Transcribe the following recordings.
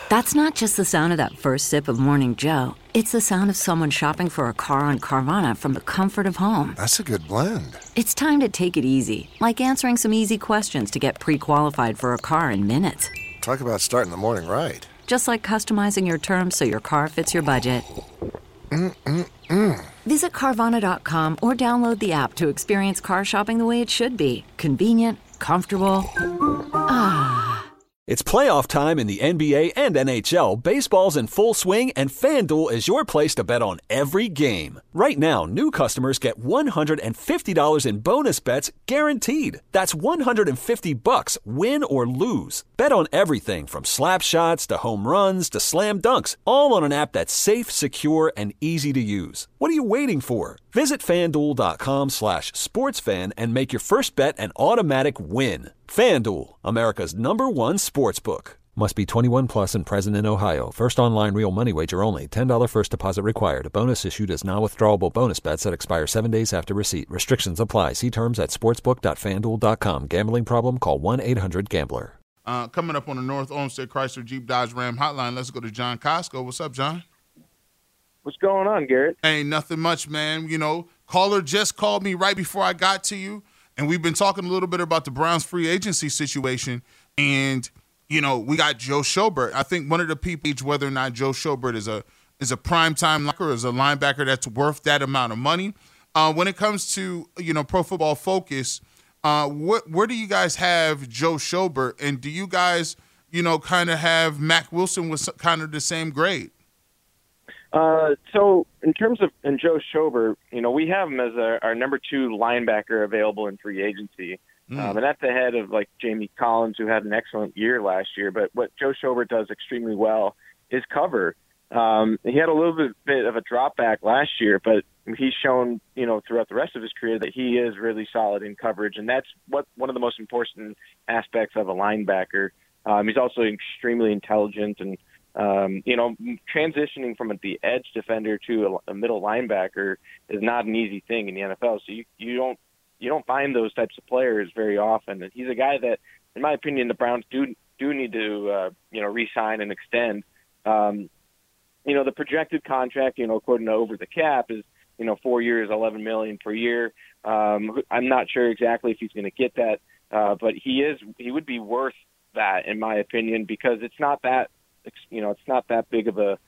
That's not just the sound of that first sip of Morning Joe. It's the sound of someone shopping for a car on Carvana from the comfort of home. That's a good blend. It's time to take it easy, like answering some easy questions to get pre-qualified for a car in minutes. Talk about starting the morning right. Just like customizing your terms so your car fits your budget. Visit Carvana.com or download the app to experience car shopping the way it should be. Convenient, comfortable. It's playoff time in the NBA and NHL. Baseball's in full swing, and FanDuel is your place to bet on every game. Right now, new customers get $150 in bonus bets guaranteed. That's $150, win or lose. Bet on everything from slap shots to home runs to slam dunks, all on an app that's safe, secure, and easy to use. What are you waiting for? Visit FanDuel.com/sportsfan and make your first bet an automatic win. FanDuel, America's #1 sportsbook. Must be 21 plus and present in Ohio. First online real money wager only. $10 first deposit required. A bonus issued as non-withdrawable bonus bets that expire 7 days after receipt. Restrictions apply. See terms at sportsbook.fanduel.com. Gambling problem? Call 1-800-GAMBLER. Coming up on the North Olmsted Chrysler Jeep Dodge Ram hotline, let's go to John Costco. What's up, John? What's going on, Garrett? Ain't nothing much, man. You know, caller just called me right before I got to you, and we've been talking a little bit about the Browns free agency situation, and, you know, we got Joe Schobert. I think one of the people, whether or not Joe Schobert is a primetime linebacker, is a linebacker that's worth that amount of money. When it comes to, you know, Pro Football Focus, where do you guys have Joe Schobert, and do you guys, you know, kind of have Mack Wilson with kind of the same grade? So in terms of Joe Schobert, you know, we have him as our number 2 linebacker available in free agency. And that's ahead of like Jamie Collins, who had an excellent year last year. But what Joe Schobert does extremely well is cover. He had a little bit of a drop back last year, but he's shown, you know, throughout the rest of his career that he is really solid in coverage. And that's one of the most important aspects of a linebacker. He's also extremely intelligent and, you know, transitioning from the edge defender to a middle linebacker is not an easy thing in the NFL. So you don't find those types of players very often. And he's a guy that, in my opinion, the Browns do need to you know, re-sign and extend. You know, the projected contract, you know, according to Over the Cap, is, you know, 4 years, $11 million per year. I'm not sure exactly if he's going to get that, but he would be worth that, in my opinion, because it's not that big of a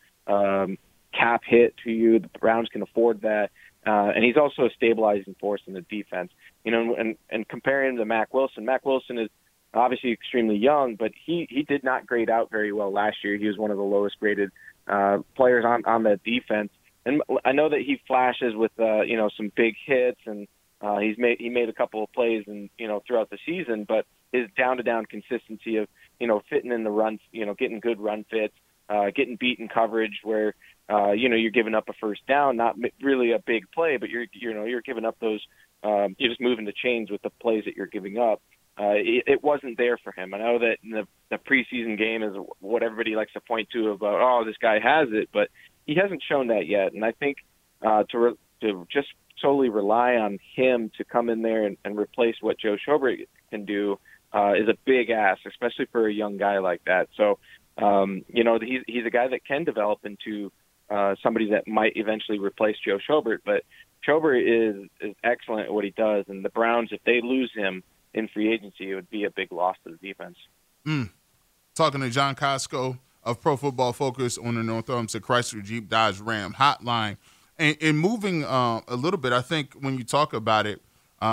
cap hit to you. The Browns can afford that, and he's also a stabilizing force in the defense. You know, and comparing him to Mack Wilson is obviously extremely young, but he did not grade out very well last year. He was one of the lowest graded players on that defense. And I know that he flashes with you know, some big hits, and he made a couple of plays and, you know, throughout the season, but his down consistency of, you know, fitting in the runs, you know, getting good run fits, getting beat in coverage where you know, you're giving up a first down, not really a big play, but you're giving up those, you're just moving the chains with the plays that you're giving up. It wasn't there for him. I know that in the preseason game is what everybody likes to point to about, oh, this guy has it, but he hasn't shown that yet. And I think to just solely rely on him to come in there and replace what Joe Schobert can do is a big ask, especially for a young guy like that. So, you know, he's a guy that can develop into somebody that might eventually replace Joe Schobert. But Schobert is excellent at what he does, and the Browns, if they lose him in free agency, it would be a big loss to the defense. Talking to John Costco of Pro Football Focus on the North Olmsted Chrysler Jeep Dodge Ram hotline. And moving a little bit, I think when you talk about it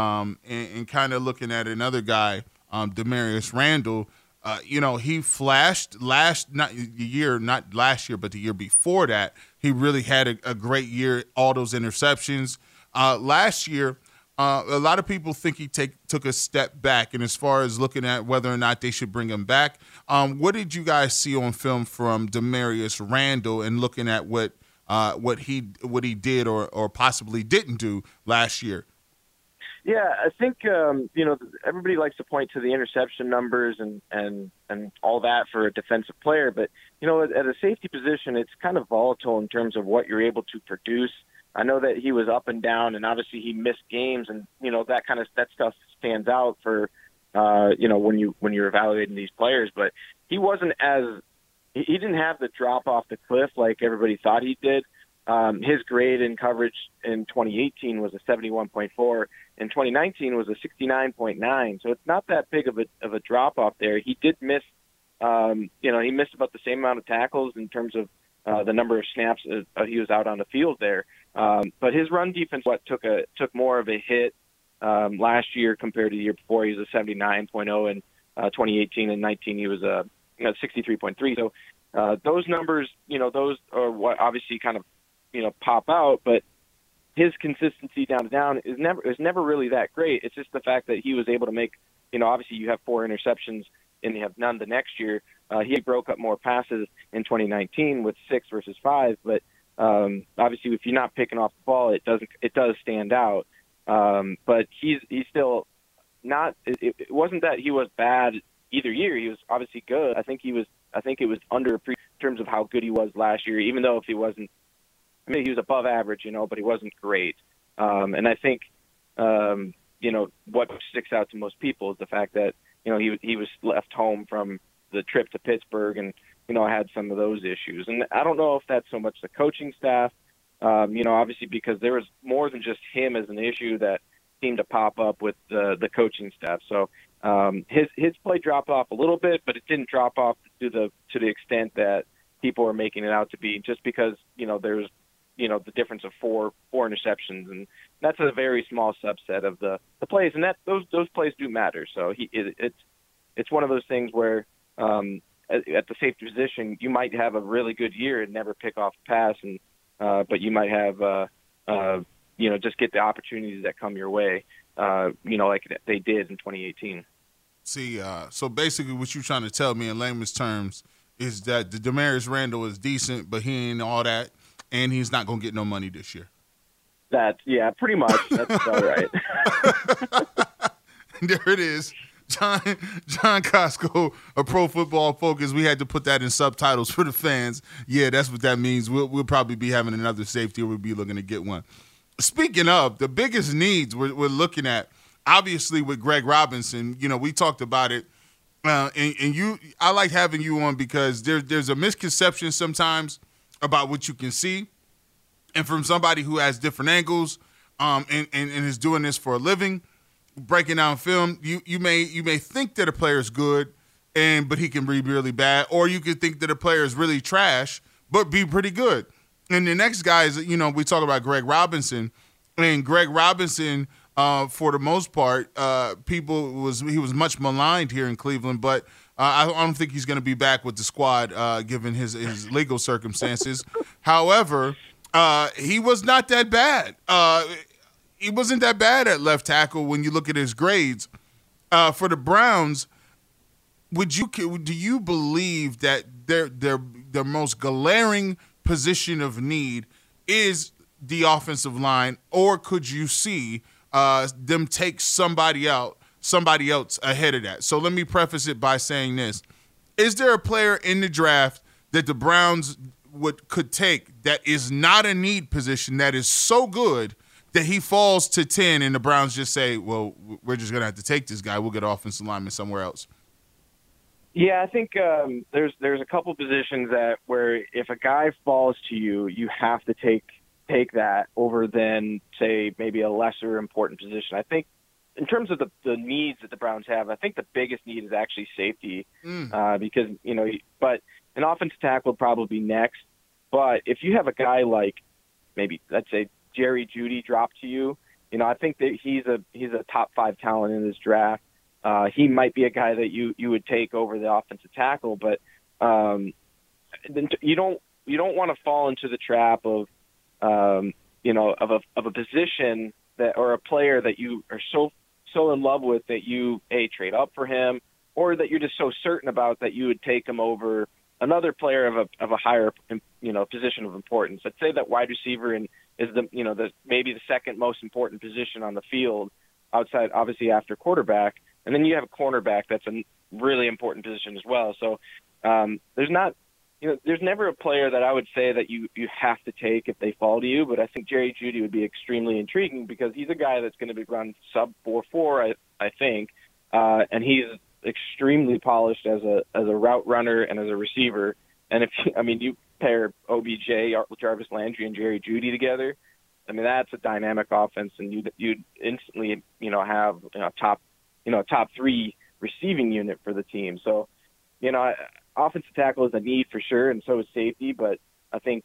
and kind of looking at another guy, Damarious Randall, you know, he flashed not last year, but the year before that. He really had a great year, all those interceptions. Last year, a lot of people think he took a step back, and as far as looking at whether or not they should bring him back, what did you guys see on film from Damarious Randall and looking at what he did or possibly didn't do last year? Yeah, I think you know, everybody likes to point to the interception numbers and all that for a defensive player, but you know, at a safety position, it's kind of volatile in terms of what you're able to produce. I know that he was up and down, and obviously he missed games, and you know, that stuff stands out for you know, when you're evaluating these players. But he wasn't as he didn't have the drop off the cliff like everybody thought he did. His grade in coverage in 2018 was a 71.4. In 2019 was a 69.9. So it's not that big of a drop off there. He did miss, he missed about the same amount of tackles in terms of the number of snaps he was out on the field there. But his run defense took more of a hit last year compared to the year before. He was a 79.0 in 2018, and 19 he was a 63.3. So those numbers, those are what obviously kind of pop out, but his consistency down to down is never really that great. It's just the fact that he was able to make, obviously you have 4 interceptions and you have none the next year. He broke up more passes in 2019 with 6 versus 5, but obviously if you're not picking off the ball, it does stand out. But he's still not. It wasn't that he was bad either year. He was obviously good. I think it was underappreciated in terms of how good he was last year, even though if he wasn't. I mean, he was above average, but he wasn't great. And I think, what sticks out to most people is the fact that, he was left home from the trip to Pittsburgh and, had some of those issues. And I don't know if that's so much the coaching staff, obviously because there was more than just him as an issue that seemed to pop up with the coaching staff. So his play dropped off a little bit, but it didn't drop off to the extent that people are making it out to be, just because, there's, the difference of four interceptions, and that's a very small subset of the plays, and that those plays do matter. So it's one of those things where at the safety position, you might have a really good year and never pick off a pass, and but you might have just get the opportunities that come your way, like they did in 2018. See, so basically what you're trying to tell me in layman's terms is that the Damarious Randall is decent, but he ain't all that, and he's not going to get no money this year. Pretty much. That's all right. There it is. John Costco, a Pro Football Focus. We had to put that in subtitles for the fans. Yeah, that's what that means. We'll probably be having another safety, or we'll be looking to get one. Speaking of, the biggest needs we're looking at, obviously with Greg Robinson, we talked about it. I like having you on because there's a misconception sometimes about what you can see, and from somebody who has different angles, and is doing this for a living, breaking down film, you may think that a player is good, but he can be really bad, or you could think that a player is really trash but be pretty good. And the next guy is, we talk about Greg Robinson, and Greg Robinson, for the most part, he was much maligned here in Cleveland, but I don't think he's going to be back with the squad given his legal circumstances. However, he was not that bad. He wasn't that bad at left tackle when you look at his grades. For the Browns, do you believe that their most glaring position of need is the offensive line, or could you see them take somebody else ahead of that? So let me preface it by saying this. Is there a player in the draft that the Browns could take that is not a need position, that is so good that he falls to 10 and the Browns just say, well, we're just going to have to take this guy. We'll get offensive lineman somewhere else? Yeah, I think there's a couple positions where if a guy falls to you, you have to take that over than, say, maybe a lesser important position. I think in terms of the needs that the Browns have, I think the biggest need is actually safety, because, but an offensive tackle would probably be next. But if you have a guy like maybe, let's say, Jerry Jeudy drop to you, I think that he's a top 5 talent in this draft. He might be a guy that you would take over the offensive tackle, but you don't want to fall into the trap of a position or a player that you are so in love with that you trade up for him, or that you're just so certain about that you would take him over another player of a higher position of importance. Let's say that wide receiver is maybe the second most important position on the field, outside obviously after quarterback, and then you have a cornerback that's a really important position as well. So there's never a player that I would say that you have to take if they fall to you, but I think Jerry Jeudy would be extremely intriguing because he's a guy that's going to be run sub 4.4, I think, and he's extremely polished as a route runner and as a receiver. And you pair OBJ, Jarvis Landry, and Jerry Jeudy together, I mean, that's a dynamic offense, and you'd instantly, have top 3 receiving unit for the team. So, offensive tackle is a need for sure, and so is safety. But I think,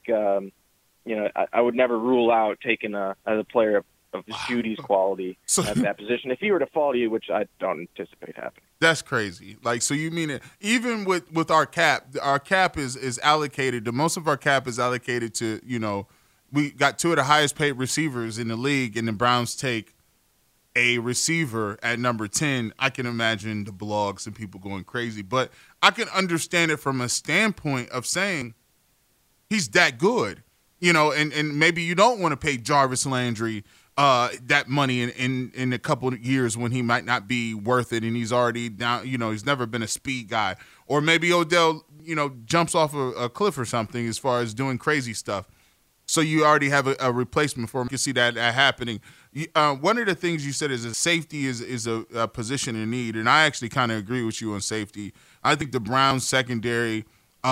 I would never rule out taking a player of Judy's quality at that position if he were to fall to you, which I don't anticipate happening. That's crazy. So you mean it, even with our cap is allocated, most of our cap is allocated to, we got 2 of the highest paid receivers in the league, and the Browns take a receiver at number 10. I can imagine the blogs and people going crazy, but I can understand it from a standpoint of saying he's that good, and maybe you don't want to pay Jarvis Landry that money in a couple of years when he might not be worth it, and he's already down, he's never been a speed guy. Or maybe Odell, jumps off a cliff or something as far as doing crazy stuff. So you already have a replacement for him. You can see that happening. One of the things you said is that safety is a position in need, and I actually kind of agree with you on safety. I think the Browns secondary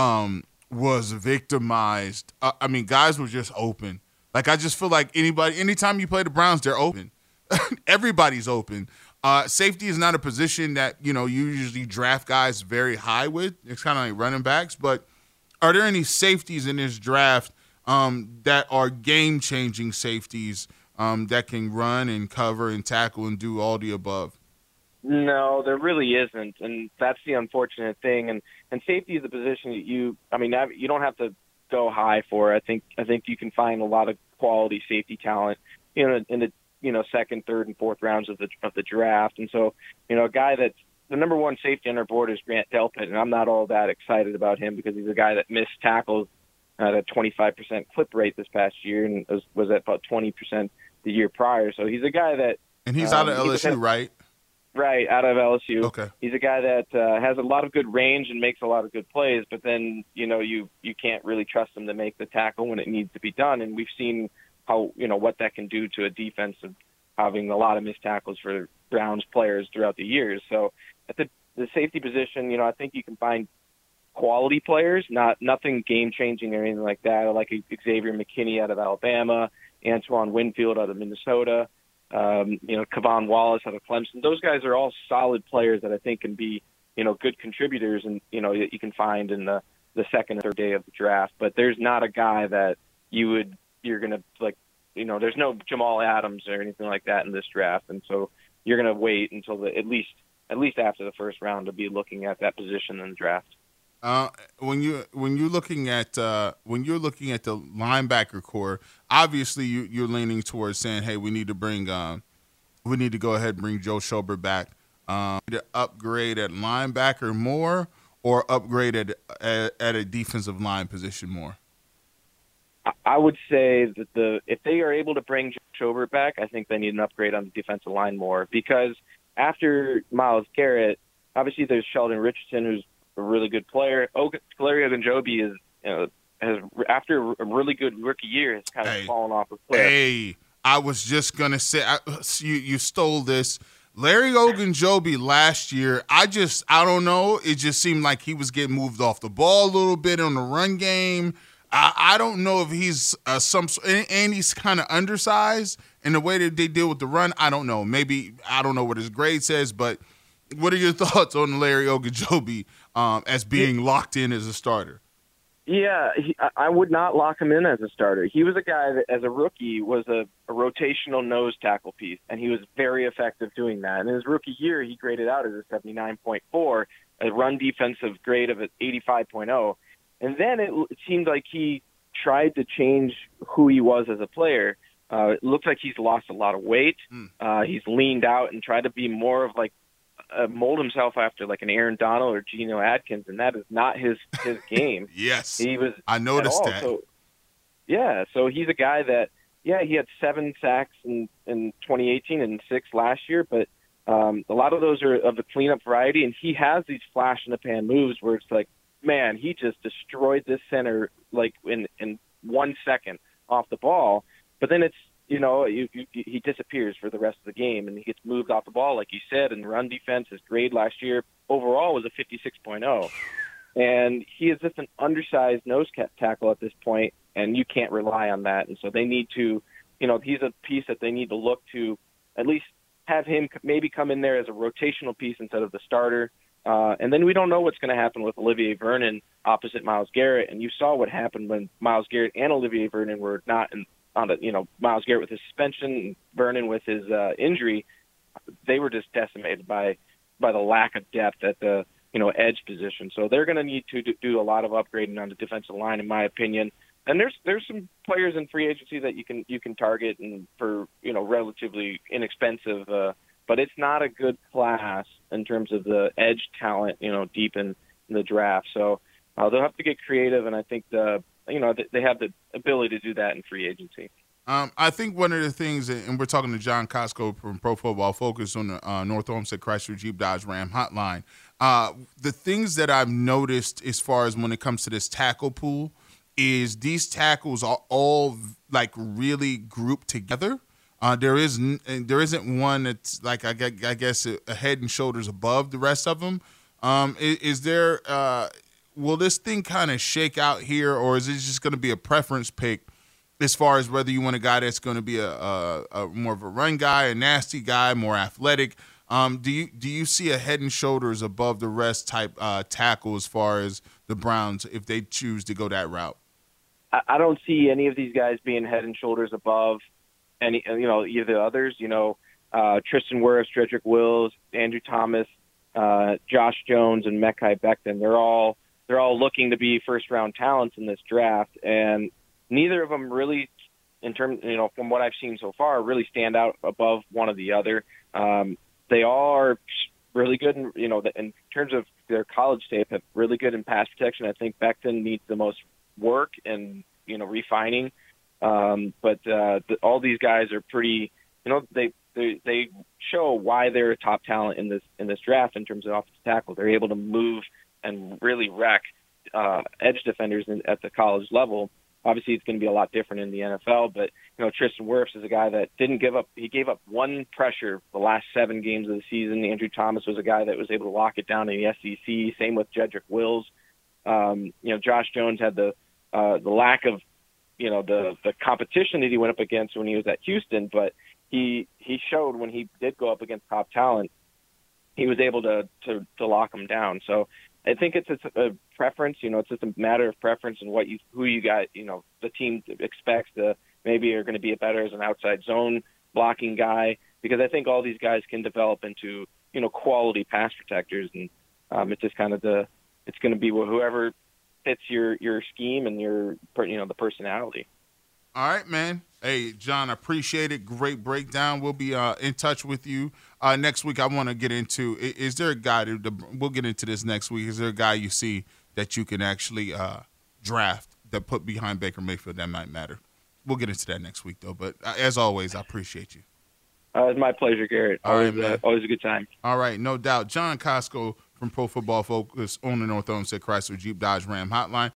was victimized. Guys were just open. I just feel like anytime you play the Browns, they're open. Everybody's open. Safety is not a position that, you usually draft guys very high with. It's kind of like running backs. But are there any safeties in this draft that are game-changing safeties that can run and cover and tackle and do all the above? No, there really isn't, and that's the unfortunate thing. And safety is a position that you don't have to go high for. I think you can find a lot of quality safety talent in the second, third, and fourth rounds of the draft. And so, a guy that's the number 1 safety on our board is Grant Delpit, and I'm not all that excited about him because he's a guy that missed tackles at a 25% clip rate this past year and was at about 20% the year prior. So he's a guy that – And he's out of LSU, right? Right, out of LSU. Okay. He's a guy that has a lot of good range and makes a lot of good plays, but then, you can't really trust him to make the tackle when it needs to be done. And we've seen how, what that can do to a defense of having a lot of missed tackles for Browns players throughout the years. So at the safety position, I think you can find quality players, nothing game-changing or anything like that. I like Xavier McKinney out of Alabama, Antoine Winfield out of Minnesota, Kavon Wallace out of Clemson. Those guys are all solid players that I think can be, good contributors and, that you can find in the second or third day of the draft. But there's not a guy that you're going to there's no Jamal Adams or anything like that in this draft. And so you're going to wait until at least after the first round to be looking at that position in the draft. When you're looking at the linebacker core, obviously you're leaning towards saying, hey, we need to go ahead and bring Joe Schobert back. To upgrade at linebacker more or upgrade at a defensive line position more? I would say that if they are able to bring Joe Schobert back, I think they need an upgrade on the defensive line more, because after Myles Garrett, obviously there's Sheldon Richardson, who's a really good player. Valeria Ogunjobi has after a really good rookie year has kind of fallen off a cliff. Hey, I was just gonna say you stole this. Larry Ogunjobi last year, I don't know. It just seemed like he was getting moved off the ball a little bit on the run game. I don't know if he's and he's kind of undersized in the way that they deal with the run. I don't know. Maybe I don't know what his grade says, but what are your thoughts on Larry Ogunjobi as being locked in as a starter? Yeah, I would not lock him in as a starter. He was a guy that, as a rookie, was a rotational nose tackle piece, and he was very effective doing that. And in his rookie year, he graded out as a 79.4, a run defensive grade of an 85.0. And then it seemed like he tried to change who he was as a player. It looks like he's lost a lot of weight. He's leaned out and tried to be more of mold himself after like an Aaron Donald or Geno Atkins, and that is not his game. Yes, I noticed that. So he's a guy that, he had 7 sacks in 2018 and 6 last year, but a lot of those are of the cleanup variety, and he has these flash in the pan moves where it's like, man, he just destroyed this center like in 1 second off the ball, but then it's, he disappears for the rest of the game, and he gets moved off the ball, like you said. And run defense, his grade last year overall was a 56.0. And he is just an undersized nose tackle at this point, and you can't rely on that. And so they need to, he's a piece that they need to look to at least have him maybe come in there as a rotational piece instead of the starter. And then we don't know what's going to happen with Olivier Vernon opposite Myles Garrett. And you saw what happened when Myles Garrett and Olivier Vernon were not Myles Garrett with his suspension, and Vernon with his injury. They were just decimated by the lack of depth at the edge position. So they're going to need to do a lot of upgrading on the defensive line, in my opinion. And there's some players in free agency that you can target and for relatively inexpensive, but it's not a good class in terms of the edge talent deep in the draft. So they'll have to get creative, and I think they have the ability to do that in free agency. I think one of the things, and we're talking to John Costco from Pro Football Focus on the North Olmsted Chrysler Jeep Dodge Ram hotline. The things that I've noticed as far as when it comes to this tackle pool is these tackles are all like really grouped together. There isn't one that's like I guess a head and shoulders above the rest of them. Is there? Will this thing kind of shake out here, or is it just going to be a preference pick as far as whether you want a guy that's going to be a more of a run guy, a nasty guy, more athletic? Do you see a head and shoulders above the rest type tackle as far as the Browns if they choose to go that route? I don't see any of these guys being head and shoulders above any either others. Tristan Wirfs, Jedrick Wills, Andrew Thomas, Josh Jones, and Mekhi Becton. They're all looking to be first round talents in this draft, and neither of them really, in terms from what I've seen so far, really stand out above one or the other. They all are really good in terms of their college tape, have really good in pass protection. I think Becton needs the most work and refining, but all these guys are pretty. They show why they're a top talent in this draft in terms of offensive tackle. They're able to move and really wreck edge defenders at the college level. Obviously, it's going to be a lot different in the NFL, but Tristan Wirfs is a guy that didn't give up. He gave up one pressure the last 7 games of the season. Andrew Thomas was a guy that was able to lock it down in the SEC. Same with Jedrick Wills. Josh Jones had the lack of the competition that he went up against when he was at Houston, but he showed when he did go up against top talent, he was able to lock him down. So I think it's a preference. It's just a matter of preference and who you got. The team expects maybe are going to be better as an outside zone blocking guy, because I think all these guys can develop into quality pass protectors, and it's just kind of it's going to be whoever fits your scheme and your the personality. All right, man. Hey, John, I appreciate it. Great breakdown. We'll be in touch with you next week. I want to get into, is there a guy, we'll get into this next week. Is there a guy you see that you can actually draft that put behind Baker Mayfield that might matter? We'll get into that next week, though. But as always, I appreciate you. It's my pleasure, Garrett. Always a good time. All right, no doubt. John Costco from Pro Football Focus on the North Olmsted Chrysler Jeep Dodge Ram hotline.